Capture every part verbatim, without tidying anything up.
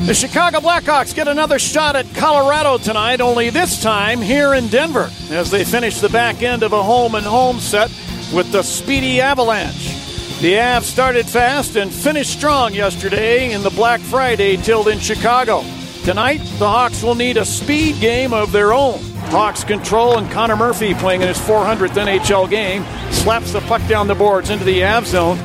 The Chicago Blackhawks get another shot at Colorado tonight, only this time here in Denver, as they finish the back end of a home-and-home set with the speedy Avalanche. The Avs started fast and finished strong yesterday in the Black Friday tilt in Chicago. Tonight, the Hawks will need a speed game of their own. Hawks control, and Connor Murphy, playing in his four hundredth N H L game, slaps the puck down the boards into the Avs zone.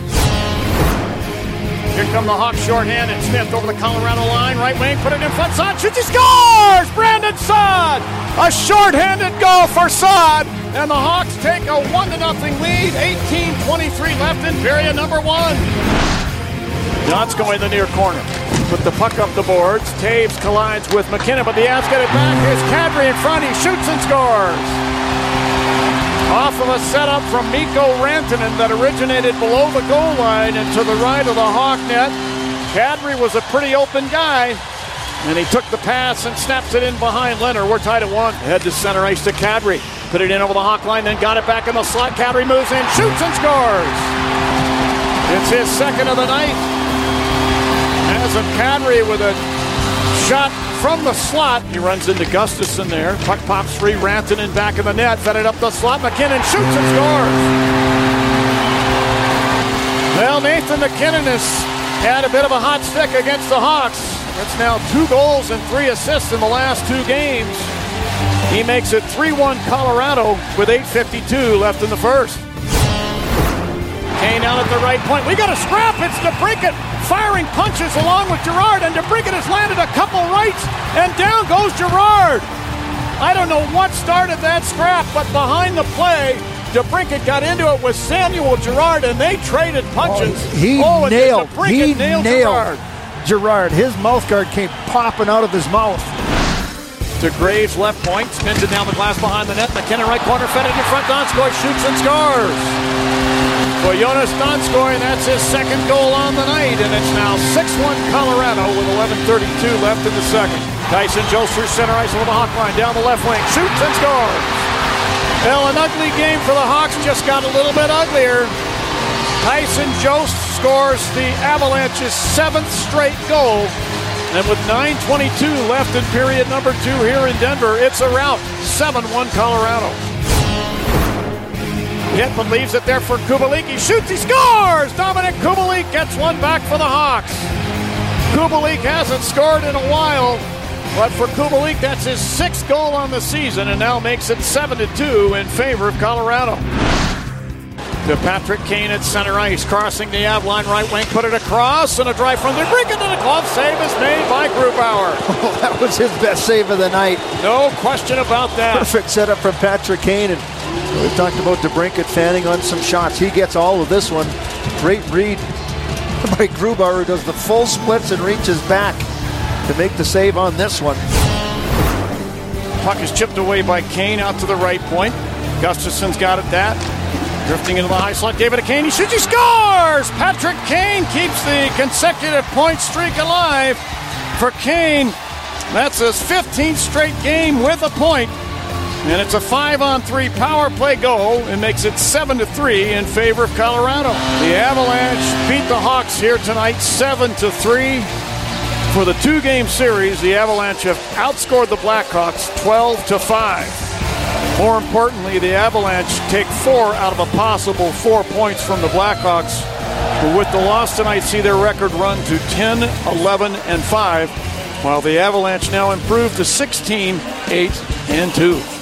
Here come the Hawks shorthanded. Smith over the Colorado line. Right wing, put it in front. Saad shoots, he scores! Brandon Saad! A shorthanded goal for Saad. And the Hawks take a one to nothing lead. eighteen twenty-three left in period number one. John's going the near corner. Put the puck up the boards. Taves collides with McKinnon, but the Avs get it back. Here's Kadri in front. He shoots and scores. Off of a setup from Mikko Rantanen that originated below the goal line and to the right of the Hawk net. Kadri was a pretty open guy, and he took the pass and snaps it in behind Leonard. We're tied at one. Head to center ice to Kadri. Put it in over the Hawk line, then got it back in the slot. Kadri moves in, shoots and scores. It's his second of the night. As of Kadri with a shot from the slot. He runs into Gustafsson there. Puck pops free. Rantanen back in the net. Fed it up the slot. McKinnon shoots and scores. Well, Nathan McKinnon has had a bit of a hot stick against the Hawks. That's now two goals and three assists in the last two games. He makes it three one Colorado with eight fifty-two left in the first. Kane out at the right point. We got a scrap. It's DeBrincat firing punches along with Girard, and DeBrincat has landed a couple rights, and down goes Girard. I don't know what started that scrap, but behind the play, DeBrincat got into it with Samuel Girard, and they traded punches. Oh, he oh, nailed, he nailed, nailed Girard. Girard. His mouth guard came popping out of his mouth. To Graves, left point, spins it down the glass behind the net. McKinnon right corner, fed it in front. Donskoy shoots and scores. For Jonas Donskoy, that's his second goal on the night, and it's now six one Colorado with eleven thirty-two left in the second. Tyson Jost through center ice over the Hawk line, down the left wing, shoots and scores. Well, an ugly game for the Hawks just got a little bit uglier. Tyson Jost scores the Avalanche's seventh straight goal, and with nine twenty-two left in period number two here in Denver, it's a rout. seven one Colorado. Hitman leaves it there for Kubalik. He shoots, he scores! Dominic Kubalik gets one back for the Hawks. Kubalik hasn't scored in a while, but for Kubalik, that's his sixth goal on the season, and now makes it seven to two in favor of Colorado. To Patrick Kane at center ice, crossing the Av line, right wing, put it across, and a drive from the brink into the glove. Save is made by Grubauer. Oh, that was his best save of the night. No question about that. Perfect setup from Patrick Kane, and we've talked about DeBrincat fanning on some shots. He gets all of this one. Great read by Grubauer, who does the full splits and reaches back to make the save on this one. Puck is chipped away by Kane out to the right point. Gustafsson's got it that. Drifting into the high slot, gave it to Kane. He shoots, he scores! Patrick Kane keeps the consecutive point streak alive. For Kane, that's his fifteenth straight game with a point. And it's a five on three power play goal and makes it seven to three in favor of Colorado. The Avalanche beat the Hawks here tonight seven to three. For the two-game series, the Avalanche have outscored the Blackhawks twelve to five. More importantly, the Avalanche take four out of a possible four points from the Blackhawks, who with the loss tonight see their record run to ten, eleven, and five, while the Avalanche now improve to sixteen, eight, and two.